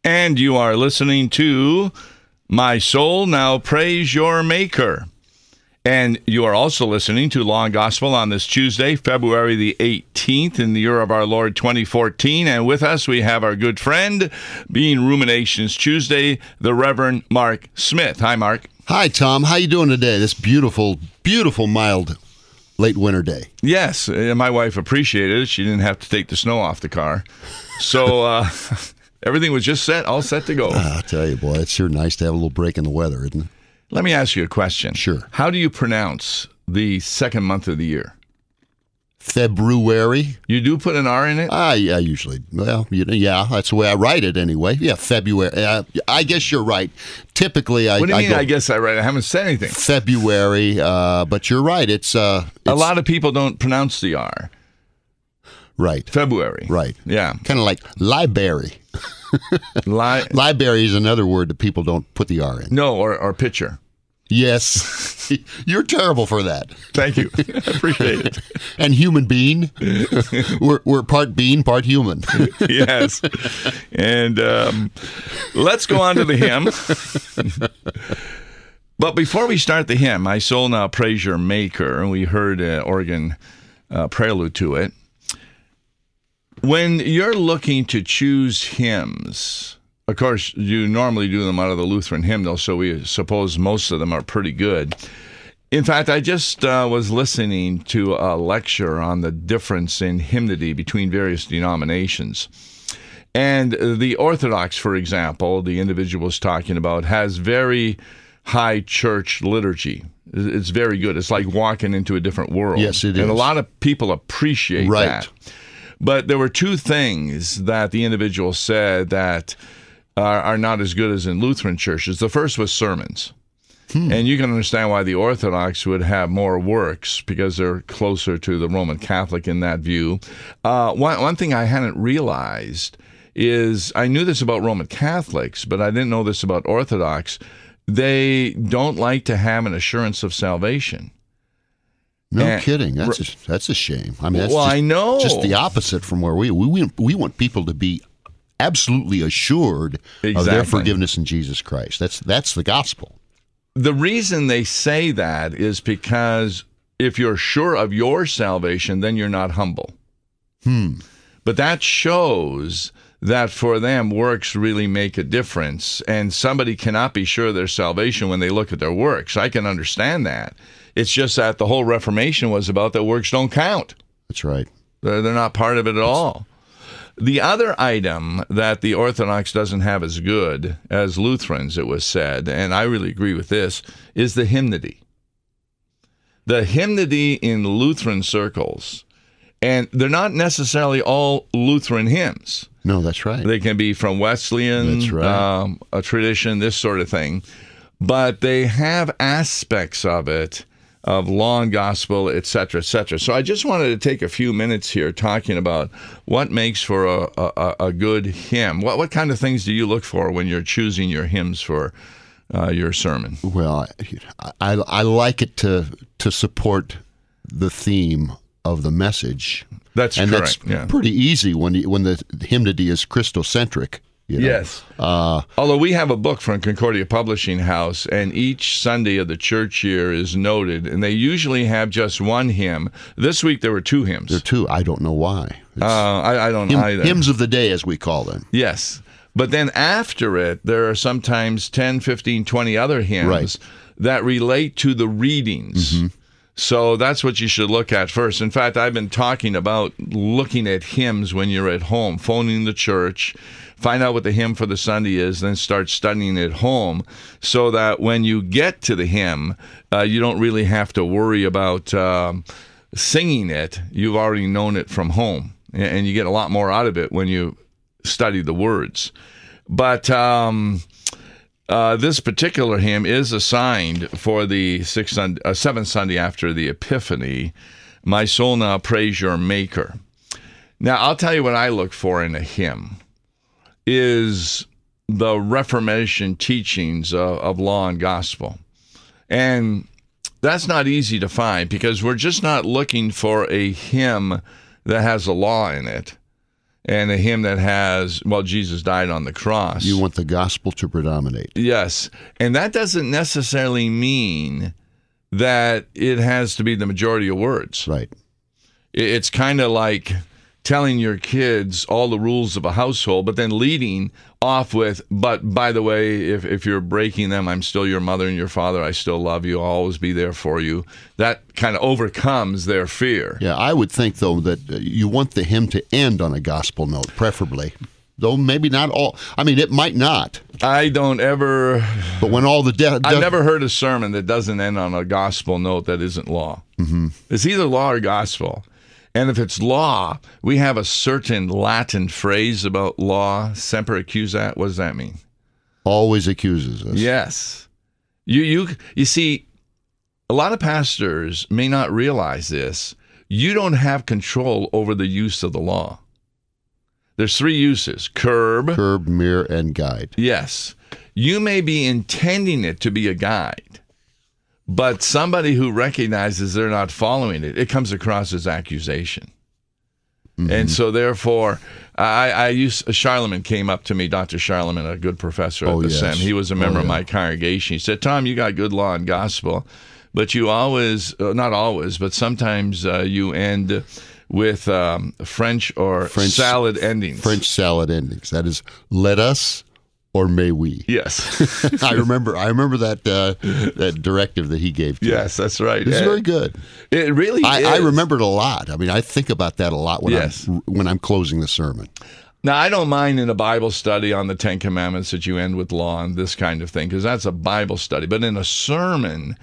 And you are listening to My Soul Now Praise Your Maker. And you are also listening to Law and Gospel on this Tuesday, February the 18th in the year of our Lord 2014. And with us we have our good friend, being Ruminations Tuesday, the Reverend Mark Smith. Hi, Mark. Hi, Tom. How you doing today? This beautiful, beautiful, mild late winter day. Yes, my wife appreciated it. She didn't have to take the snow off the car. So everything was just all set to go. I'll tell you, boy, it's sure nice to have a little break in the weather, isn't it? Let me ask you a question. Sure. How do you pronounce the second month of the year? February. You do put an R in it? Yeah, usually. Well, yeah, that's the way I write it anyway. Yeah, February. I guess you're right. Typically, What do you mean, I guess I write? I haven't said anything. February, but you're right. It's a lot of people don't pronounce the R. Right. February. Right. Yeah. Kind of like library. Library is another word that people don't put the R in. No, or pitcher. Yes. You're terrible for that. Thank you. I appreciate it. And human being. We're part being, part human. Yes. And let's go on to the hymn. But before we start the hymn, My Soul Now Praise Your Maker, and we heard an organ prelude to it. When you're looking to choose hymns, of course, you normally do them out of the Lutheran hymnal, so we suppose most of them are pretty good. In fact, I just was listening to a lecture on the difference in hymnody between various denominations. And the Orthodox, for example, the individual was talking about, has very high church liturgy. It's very good. It's like walking into a different world. Yes, it is. And a lot of people appreciate right. that. But there were two things that the individual said that are not as good as in Lutheran churches. The first was sermons. And you can understand why the Orthodox would have more works because they're closer to the Roman Catholic in that view. One thing I hadn't realized is, I knew this about Roman Catholics, but I didn't know this about Orthodox. They don't like to have an assurance of salvation. No kidding. That's a shame. I mean, that's I know. Just the opposite from where we want people to be absolutely assured of their forgiveness in Jesus Christ. That's the gospel. The reason they say that is because if you're sure of your salvation, then you're not humble. But that shows that for them, works really make a difference, and somebody cannot be sure of their salvation when they look at their works. I can understand that. It's just that the whole Reformation was about that works don't count. That's right. They're not part of it at all. The other item that the Orthodox doesn't have as good as Lutherans, it was said, and I really agree with this, is the hymnody. The hymnody in Lutheran circles, and they're not necessarily all Lutheran hymns. No, that's right. They can be from Wesleyan, that's right. A tradition, this sort of thing. But they have aspects of it, of law and gospel, et cetera, et cetera. So I just wanted to take a few minutes here talking about what makes for a good hymn. What kind of things do you look for when you're choosing your hymns for your sermon? Well, I like it to support the theme of the message. That's correct. That's pretty easy when the hymnody is Christocentric. You know? Yes. Although we have a book from Concordia Publishing House, and each Sunday of the church year is noted, and they usually have just one hymn. This week there were two hymns. There are two. I don't know why. I don't know either. Hymns of the day, as we call them. Yes. But then after it, there are sometimes 10, 15, 20 other hymns that relate to the readings. So that's what you should look at first. In fact, I've been talking about looking at hymns when you're at home, phoning the church, find out what the hymn for the Sunday is, then start studying at home so that when you get to the hymn, you don't really have to worry about singing it. You've already known it from home, and you get a lot more out of it when you study the words. But this particular hymn is assigned for the seventh Sunday after the Epiphany, My Soul Now Praise Your Maker. Now, I'll tell you what I look for in a hymn is the Reformation teachings of law and gospel. And that's not easy to find because we're just not looking for a hymn that has a law in it. and a hymn that has, well, Jesus died on the cross. You want the gospel to predominate. Yes. And that doesn't necessarily mean that it has to be the majority of words. Right. It's kind of like telling your kids all the rules of a household, but then leading off with, but by the way, if you're breaking them, I'm still your mother and your father. I still love you. I'll always be there for you. That kind of overcomes their fear. Yeah, I would think, though, that you want the hymn to end on a gospel note, preferably. Though maybe not all. I mean, it might not. I don't ever. But when all the I've never heard a sermon that doesn't end on a gospel note that isn't law. Mm-hmm. It's either law or gospel. And if it's law, we have a certain Latin phrase about law, semper accusat. What does that mean? Always accuses us. Yes. You see, a lot of pastors may not realize this. You don't have control over the use of the law. There's three uses: curb, mirror, and guide. Yes. You may be intending it to be a guide, but somebody who recognizes they're not following it, it comes across as accusation. Mm-hmm. And so therefore, Charlemagne came up to me, Dr. Charlemagne, a good professor at the SEM. He was a member of my congregation. He said, Tom, you got good law and gospel, but you always, not always, but sometimes you end with French salad endings. French salad endings. That is, let us or may we. Yes. I remember that directive that he gave to Yes, that's right. It's very good. It really is. I remember it a lot. I mean, I think about that a lot when I'm closing the sermon. Now, I don't mind in a Bible study on the Ten Commandments that you end with law and this kind of thing, because that's a Bible study. But in a sermon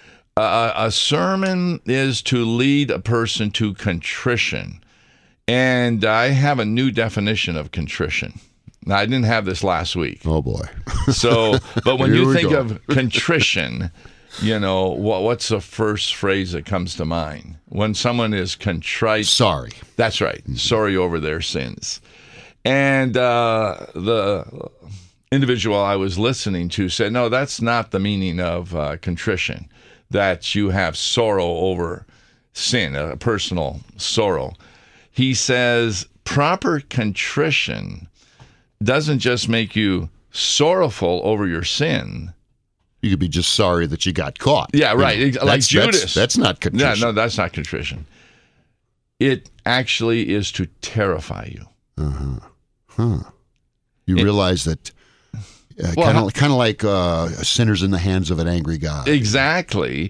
is to lead a person to contrition. And I have a new definition of contrition. Now, I didn't have this last week. Oh, boy. But when you think of contrition, what's the first phrase that comes to mind? When someone is contrite. Sorry. That's right. Mm-hmm. Sorry over their sins. And the individual I was listening to said, no, that's not the meaning of contrition, that you have sorrow over sin, a personal sorrow. He says proper contrition doesn't just make you sorrowful over your sin. You could be just sorry that you got caught. Yeah, right. Like Judas. That's not contrition. Yeah, no, that's not contrition. It actually is to terrify you. Uh-huh. Huh. You realize that kind of like sinners in the hands of an angry God. Exactly.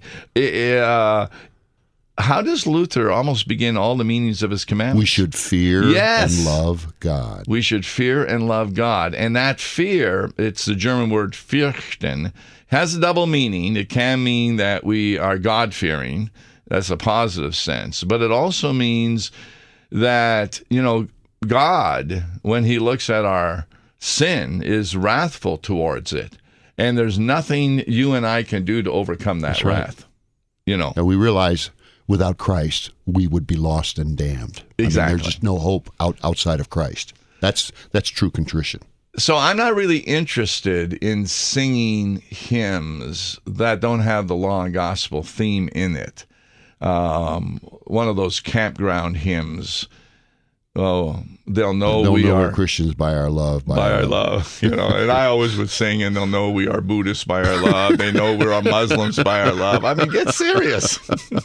How does Luther almost begin all the meanings of his commandments? We should fear and love God. We should fear and love God. And that fear, it's the German word fürchten, has a double meaning. It can mean that we are God-fearing. That's a positive sense. But it also means that, God, when he looks at our sin, is wrathful towards it. And there's nothing you and I can do to overcome that wrath. And we realize without Christ, we would be lost and damned. Exactly. I mean, there's just no hope outside of Christ. That's true contrition. So I'm not really interested in singing hymns that don't have the law and gospel theme in it. One of those campground hymns. Oh, they'll know we're Christians by our love. By our love. And I always would sing, and they'll know we are Buddhists by our love. They know we're Muslims by our love. I mean, get serious.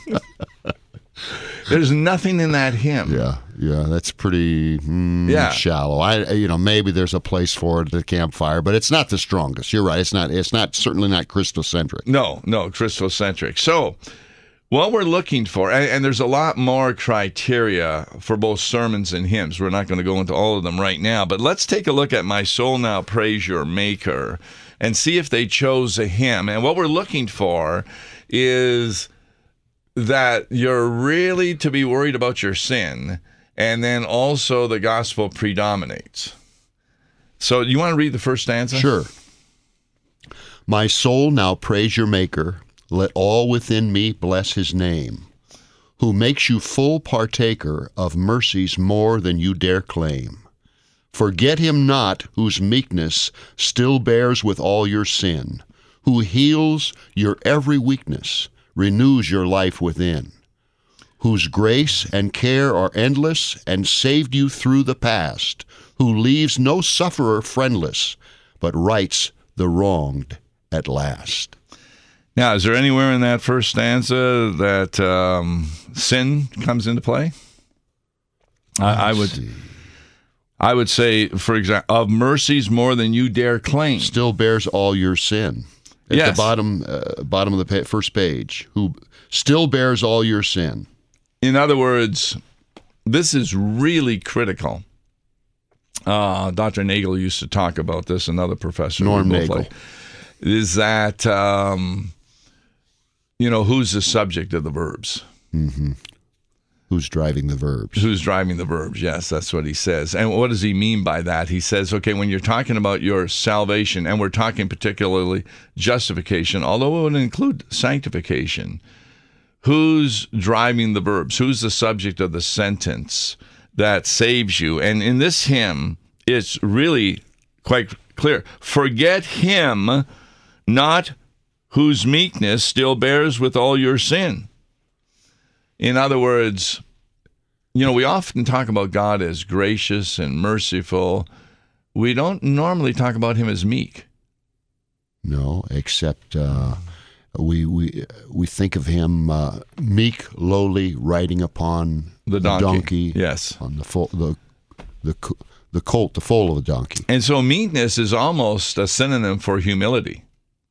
There's nothing in that hymn. Yeah, that's pretty shallow. Maybe there's a place for it at the campfire, but it's not the strongest. You're right. It's not certainly not Christocentric. No, Christocentric. So what we're looking for, and there's a lot more criteria for both sermons and hymns. We're not going to go into all of them right now, but let's take a look at My Soul Now Praise Your Maker and see if they chose a hymn. And what we're looking for is that you're really to be worried about your sin, and then also the gospel predominates. So you want to read the first stanza? Sure. My soul now praise your Maker. Let all within me bless his name, who makes you full partaker of mercies more than you dare claim. Forget him not whose meekness still bears with all your sin, who heals your every weakness, renews your life within, whose grace and care are endless and saved you through the past, who leaves no sufferer friendless, but rights the wronged at last. Now, is there anywhere in that first stanza that sin comes into play? I would say, for example, of mercies more than you dare claim. Still bears all your sin. At Yes. the bottom of the first page, who still bears all your sin. In other words, this is really critical. Dr. Nagel used to talk about this, another professor. Norm we both Nagel. like, is that, who's the subject of the verbs? Who's driving the verbs? Who's driving the verbs? Yes, that's what he says. And what does he mean by that? He says, okay, when you're talking about your salvation, and we're talking particularly justification, although it would include sanctification, who's driving the verbs? Who's the subject of the sentence that saves you? And in this hymn, it's really quite clear. Forget him, not whose meekness still bears with all your sin. In other words, we often talk about God as gracious and merciful. We don't normally talk about him as meek. No, except we think of him meek, lowly, riding upon The donkey. Yes. on the colt, the foal of a donkey. And so meekness is almost a synonym for humility.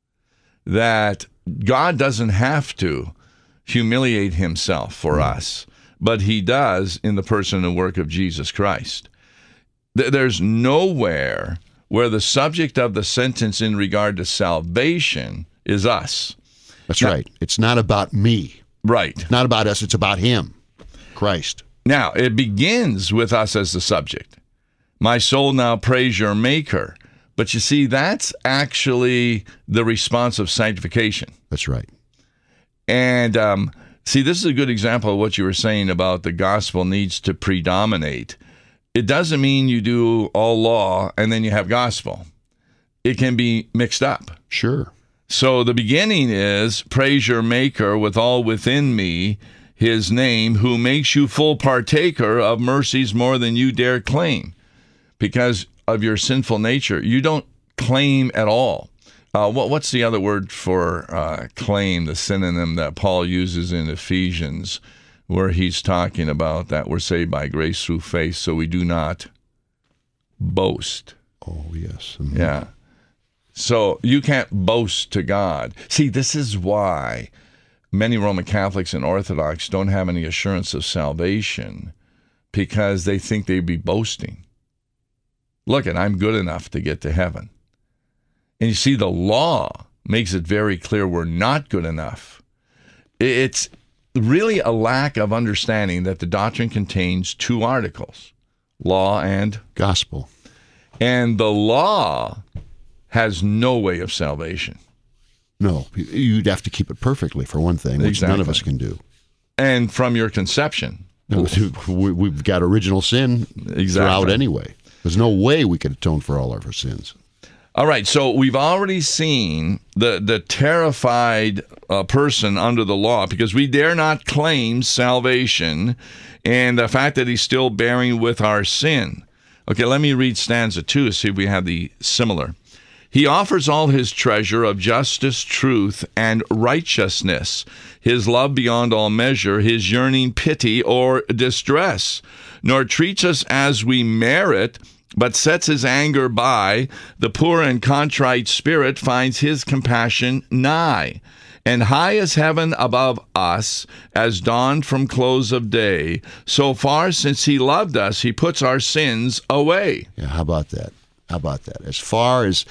That God doesn't have to humiliate himself for us, but he does in the person and work of Jesus Christ. There's nowhere where the subject of the sentence in regard to salvation is us. That's right. It's not about me. Right. It's not about us. It's about him, Christ. Now, it begins with us as the subject. My soul now praise your Maker. But you see, that's actually the response of sanctification. That's right. And see, this is a good example of what you were saying about the gospel needs to predominate. It doesn't mean you do all law and then you have gospel. It can be mixed up. Sure. So the beginning is, praise your Maker with all within me, his name, who makes you full partaker of mercies more than you dare claim. Because of your sinful nature, you don't claim at all. What's the other word for claim, the synonym that Paul uses in Ephesians, where he's talking about that we're saved by grace through faith, so we do not boast. Oh, yes. Yeah. So you can't boast to God. See, this is why many Roman Catholics and Orthodox don't have any assurance of salvation, because they think they'd be boasting. Look, I'm good enough to get to heaven. And you see, the law makes it very clear we're not good enough. It's really a lack of understanding that the doctrine contains two articles, law and Gospel. And the law has no way of salvation. No, you'd have to keep it perfectly, for one thing, which none of us can do. And from your conception. We've got original sin throughout anyway. There's no way we could atone for all of our sins. All right, so we've already seen the terrified person under the law, because we dare not claim salvation, and the fact that he's still bearing with our sin. Okay, let me read stanza 2 to see if we have the similar. He offers all his treasure of justice, truth, and righteousness, his love beyond all measure, his yearning pity or distress, nor treats us as we merit, but sets his anger by. The poor and contrite spirit finds his compassion nigh. And high as heaven above us, as dawn from close of day, so far since he loved us, he puts our sins away. Yeah, how about that? How about that? As far as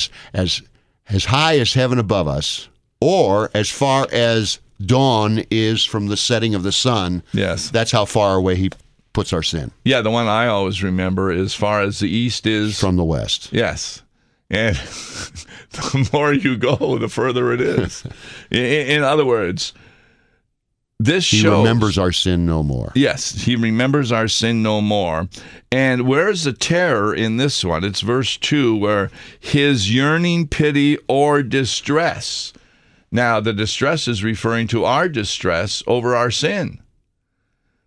high as heaven above us, or as far as dawn is from the setting of the sun. Yes. That's how far away he puts our sin. Yeah, the one I always remember, as far as the east is from the west. Yes. And the more you go, the further it is. In other words, this shows... He remembers our sin no more. Yes, he remembers our sin no more. And where's the terror in this one? It's verse 2, where his yearning pity or distress. Now, the distress is referring to our distress over our sin.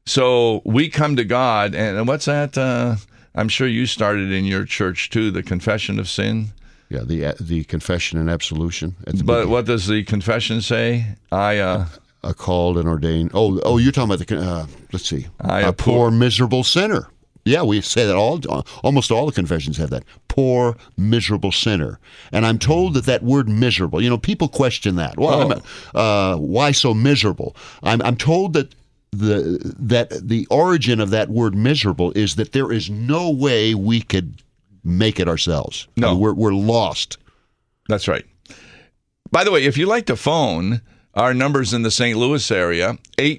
So we come to God, and what's that? I'm sure you started in your church too, the confession of sin. Yeah, the confession and absolution. But what does the confession say? A called and ordained. Oh, you're talking about the. Let's see. A poor miserable sinner. Yeah, we say that almost all the confessions have that. Poor, miserable sinner. And I'm told that word miserable, people question that. Well, why so miserable? I'm told that the origin of that word miserable is that there is no way we could make it ourselves. No. We're lost. That's right. By the way, if you like to phone, our number's in the St. Louis area,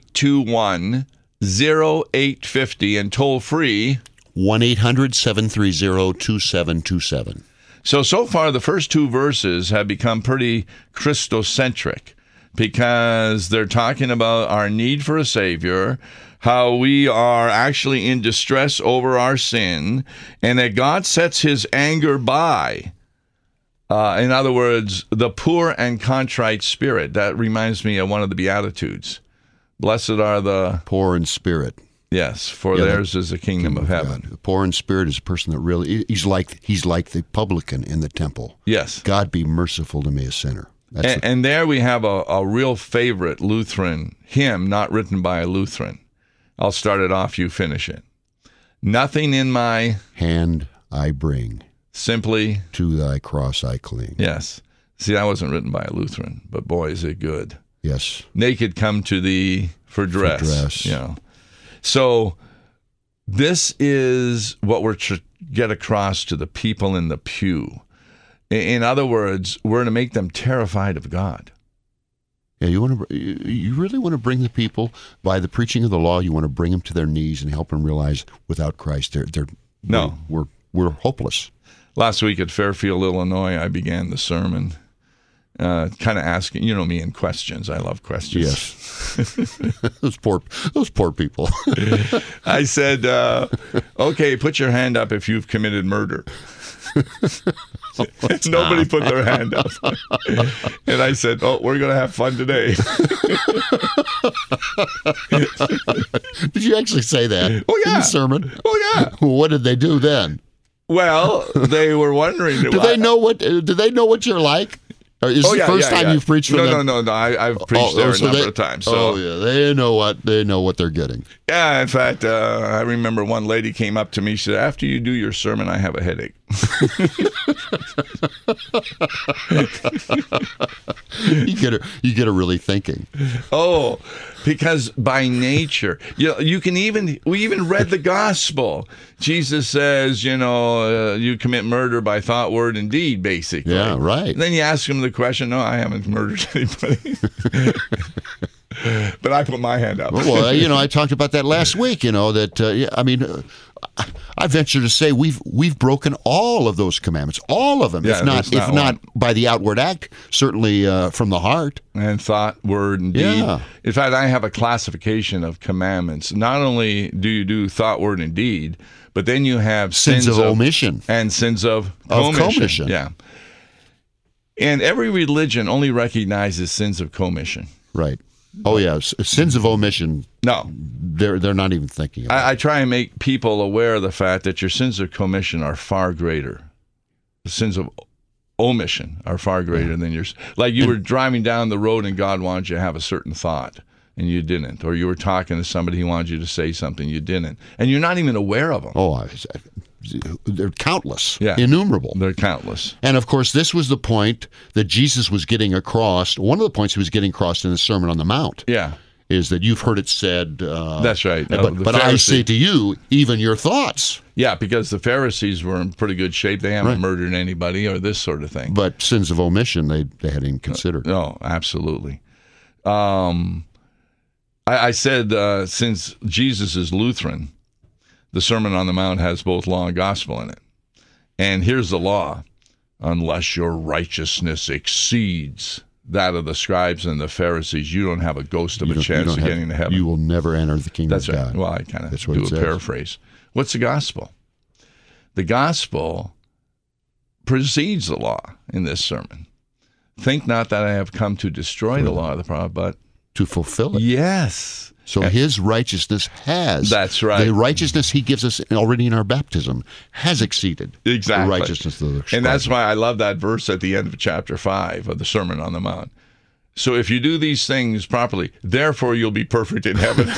821-0850, and toll free 1-800-730-2727. So far, the first two verses have become pretty Christocentric because they're talking about our need for a Savior, how we are actually in distress over our sin, and that God sets his anger by. In other words, the poor and contrite spirit. That reminds me of one of the Beatitudes. Blessed are the poor in spirit. Yes, for theirs is the kingdom of heaven. God. Poor in spirit is a person that really he's like the publican in the temple. Yes. God be merciful to me, a sinner. And there we have a real favorite Lutheran hymn, not written by a Lutheran. I'll start it off, you finish it. Nothing in my hand I bring. Simply to thy cross I cling. Yes. See, that wasn't written by a Lutheran, but boy, is it good. Yes. Naked come to thee for dress. For dress. So this is what we're to get across to the people in the pew. In other words, we're to make them terrified of God. Yeah, you really want to bring the people by the preaching of the law. You want to bring them to their knees and help them realize without Christ, we're hopeless. Last week at Fairfield, Illinois, I began the sermon, kind of asking, me, in questions. I love questions. Yes, those poor people. I said, "Okay, put your hand up if you've committed murder." Nobody put their hand up. And I said, we're going to have fun today. Did you actually say that? Oh, yeah. In the sermon? Oh, yeah. What did they do then? Well, they were wondering. Do they know what you're like? Or is the first time you've preached for them? No. I've preached there a number of times. So. They know what they're getting. Yeah, in fact, I remember one lady came up to me. She said, "After you do your sermon, I have a headache." You get her really thinking. Oh, because by nature, we even read the gospel. Jesus says, you commit murder by thought, word, and deed, basically. Yeah, right. And then you ask him the question, no, I haven't murdered anybody. But I put my hand up. Well, I talked about that last week, that, I venture to say we've broken all of those commandments, all of them, if not by the outward act, certainly from the heart. And thought, word, and deed. Yeah. In fact, I have a classification of commandments. Not only do you do thought, word, and deed, but then you have sins of omission and sins of commission. Yeah. And every religion only recognizes sins of commission. Right. Oh, yeah. Sins of omission. No. They're not even thinking about it. I try and make people aware of the fact that your sins of commission are far greater. The sins of omission are far greater than yours. Like you were driving down the road and God wanted you to have a certain thought and you didn't. Or you were talking to somebody, he wanted you to say something, you didn't. And you're not even aware of them. Oh, they're countless, innumerable. They're countless. And of course, this was the point that Jesus was getting across. One of the points he was getting across in the Sermon on the Mount. Yeah. Is that you've heard it said. That's right. But I say to you, even your thoughts. Yeah, because the Pharisees were in pretty good shape. They haven't murdered anybody or this sort of thing. But sins of omission, they hadn't even considered. No, absolutely. I said since Jesus is Lutheran, the Sermon on the Mount has both law and gospel in it. And here's the law. Unless your righteousness exceeds that of the scribes and the Pharisees, you don't have a ghost of a chance of getting to heaven. You will never enter the kingdom of God. That's right. Well, I kind of do a paraphrase. What's the gospel? The gospel precedes the law in this sermon. Think not that I have come to destroy the law of the prophet, but to fulfill it. Yes. So his righteousness has. That's right. The righteousness he gives us already in our baptism has exceeded Exactly. the righteousness of the And that's why I love that verse at the end of chapter 5 of the Sermon on the Mount. So if you do these things properly, therefore you'll be perfect in heaven.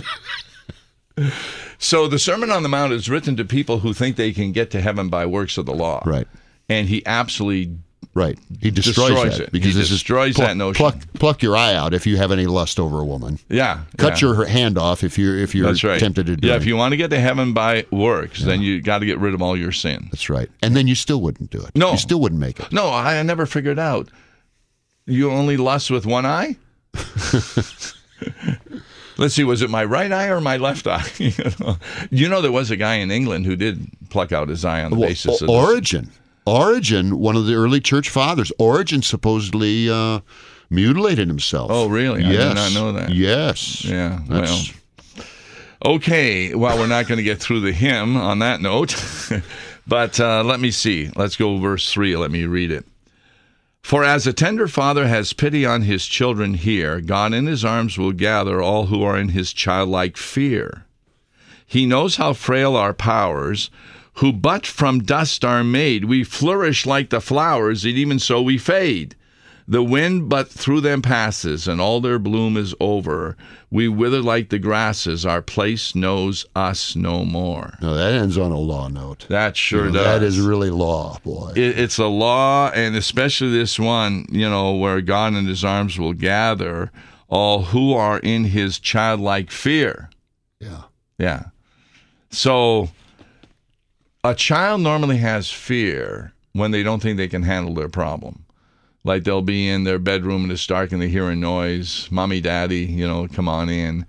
So the Sermon on the Mount is written to people who think they can get to heaven by works of the law. Right. And he absolutely Right. He destroys it. because He this destroys is that notion. Pluck your eye out if you have any lust over a woman. Yeah. Cut your hand off if you're That's right. tempted to do it. Yeah, if you want to get to heaven by works, then you got to get rid of all your sin. That's right. And then you still wouldn't do it. No. You still wouldn't make it. No, I never figured out. You only lust with one eye? Let's see, was it my right eye or my left eye? You know, there was a guy in England who did pluck out his eye on the basis of Origen. Origen, one of the early church fathers, Origen supposedly mutilated himself. Oh, really? Yes. I did not know that. Yes. Yeah, well. Okay, well, we're not going to get through the hymn on that note, but let me see. Let's go verse 3. Let me read it. For as a tender father has pity on his children here, God in his arms will gather all who are in his childlike fear. He knows how frail our powers, who but from dust are made. We flourish like the flowers, and even so we fade. The wind but through them passes, and all their bloom is over. We wither like the grasses, our place knows us no more. No, that ends on a law note. That sure does. That is really law, boy. It's a law, and especially this one, where God in his arms will gather all who are in his childlike fear. Yeah. Yeah. So a child normally has fear when they don't think they can handle their problem. Like they'll be in their bedroom and it's dark and they hear a noise. Mommy, daddy, come on in.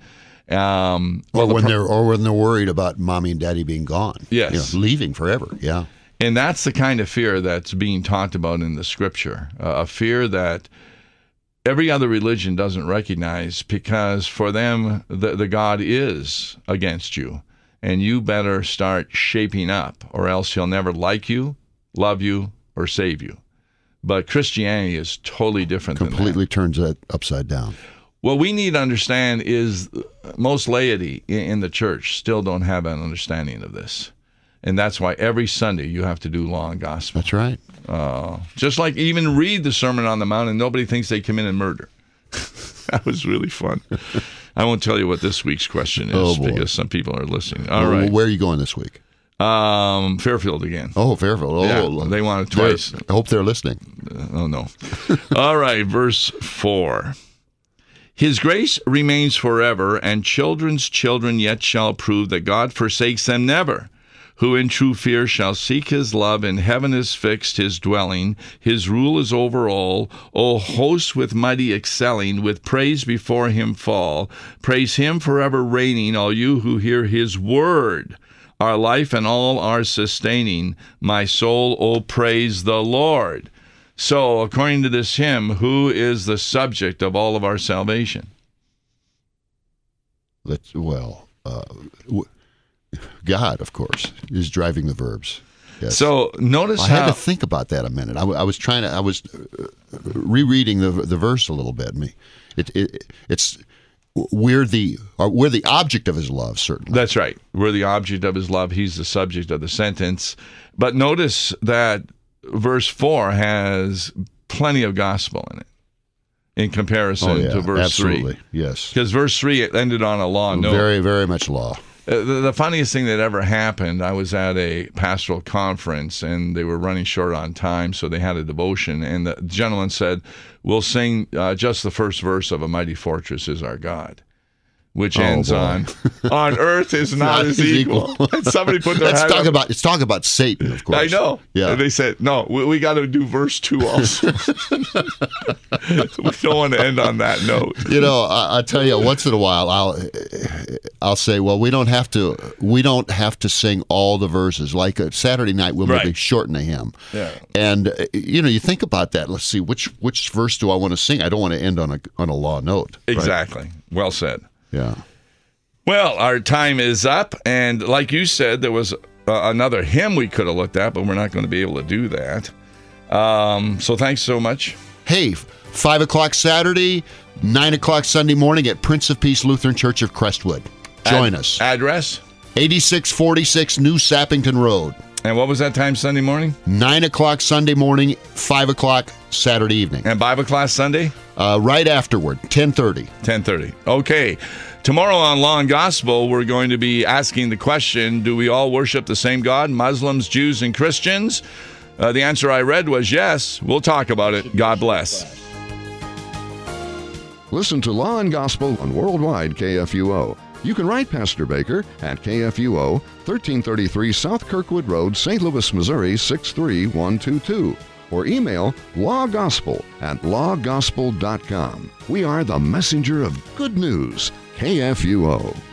Or when they're worried about mommy and daddy being gone. Yes. Leaving forever. Yeah. And that's the kind of fear that's being talked about in the scripture. A fear that every other religion doesn't recognize, because for them, the God is against you. And you better start shaping up, or else he'll never like you, love you, or save you. But Christianity is totally different than that. Completely turns that upside down. What we need to understand is most laity in the church still don't have an understanding of this. And that's why every Sunday you have to do law and gospel. That's right. Just like even read the Sermon on the Mount and nobody thinks they come in and murder. That was really fun. I won't tell you what this week's question is because some people are listening. All right. Where are you going this week? Fairfield again. Oh, Fairfield. Oh, yeah, they want it twice. I hope they're listening. Oh, no. All right, verse 4. His grace remains forever, and children's children yet shall prove that God forsakes them never. Who in true fear shall seek his love, in heaven is fixed his dwelling. His rule is over all. O hosts with mighty excelling, with praise before him fall. Praise him forever reigning, all you who hear his word. Our life and all our sustaining. My soul, O praise the Lord. So, according to this hymn, who is the subject of all of our salvation? God, of course, is driving the verbs. Yes. So notice I had to think about that a minute. I was rereading the verse a little bit. It's we're the object of his love, certainly. That's right. We're the object of his love. He's the subject of the sentence. But notice that verse 4 has plenty of gospel in it in comparison to verse absolutely. 3. Yes. Because verse 3, it ended on a law note. Very, very much law. The funniest thing that ever happened, I was at a pastoral conference, and they were running short on time, so they had a devotion, and the gentleman said, we'll sing just the first verse of A Mighty Fortress is Our God, which ends on earth is not his equal. And somebody put their hand up. It's talking about Satan, of course. I know. Yeah. And they said, no, we got to do verse 2 also. We don't want to end on that note. I tell you, once in a while, I'll say, well, we don't have to sing all the verses. Like a Saturday night, we'll maybe shorten the hymn. Yeah. And you think about that. Let's see, which verse do I want to sing? I don't want to end on a law note. Exactly. Right? Well said. Yeah. Well, our time is up, and like you said, there was another hymn we could have looked at, but we're not going to be able to do that. So thanks so much Hey, 5 o'clock Saturday, 9 o'clock Sunday morning at Prince of Peace Lutheran Church of Crestwood. Join us. Address? 8646 New Sappington Road. And what was that time Sunday morning? 9 o'clock Sunday morning, 5 o'clock Saturday evening. And Bible class Sunday? Right afterward, 10:30. 10:30. Okay. Tomorrow on Law and Gospel, we're going to be asking the question, do we all worship the same God, Muslims, Jews, and Christians? The answer I read was yes. We'll talk about it. God bless. Listen to Law and Gospel on Worldwide KFUO. You can write Pastor Baker at KFUO, 1333 South Kirkwood Road, St. Louis, Missouri, 63122. Or email lawgospel@lawgospel.com. We are the messenger of good news, KFUO.